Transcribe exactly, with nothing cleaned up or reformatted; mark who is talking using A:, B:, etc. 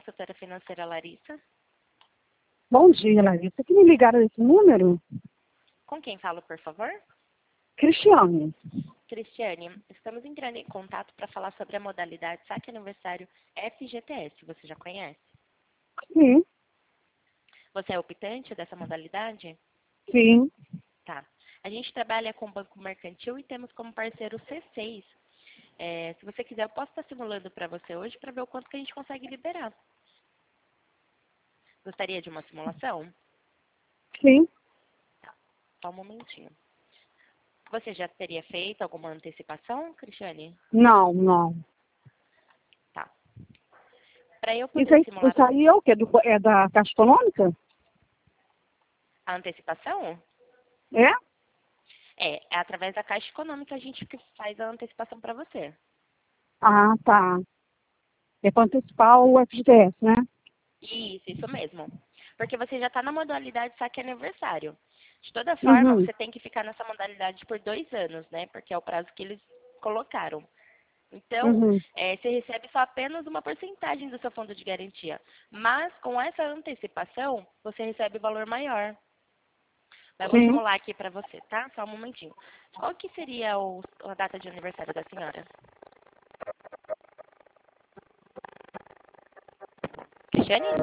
A: consultora financeira Larissa.
B: Bom dia, Larissa. Que me ligaram desse número?
A: Com quem falo, por favor?
B: Cristiane.
A: Cristiane, estamos entrando em contato para falar sobre a modalidade Saque Aniversário F G T S. Você já conhece?
B: Sim,
A: Você é optante dessa modalidade?
B: sim.
A: Tá. A gente trabalha com o Banco Mercantil e temos como parceiro o C seis. É, se você quiser, eu posso estar simulando para você hoje para ver o quanto que a gente consegue liberar. Gostaria de uma simulação?
B: Sim.
A: Só um momentinho. Você já teria feito alguma antecipação, Cristiane?
B: Não, não.
A: Tá. Para eu
B: Isso
A: poder
B: aí,
A: simular
B: isso aí é o quê? Do, é da Caixa Econômica?
A: a antecipação,
B: É?
A: é, é através da Caixa Econômica a gente que faz a antecipação para você.
B: Ah, tá. É para antecipar o F G T S, né?
A: Isso, isso mesmo. Porque você já está na modalidade saque aniversário. De toda forma,
B: Uhum.
A: você tem que ficar nessa modalidade por dois anos, né? Porque é o prazo que eles colocaram. Então,
B: Uhum.
A: é, você recebe só apenas uma porcentagem do seu fundo de garantia. Mas, com essa antecipação, você recebe valor maior. Mas eu vou
B: Sim.
A: simular aqui para você, tá? Só um momentinho. Qual que seria o, a data de aniversário da senhora? Cristiane?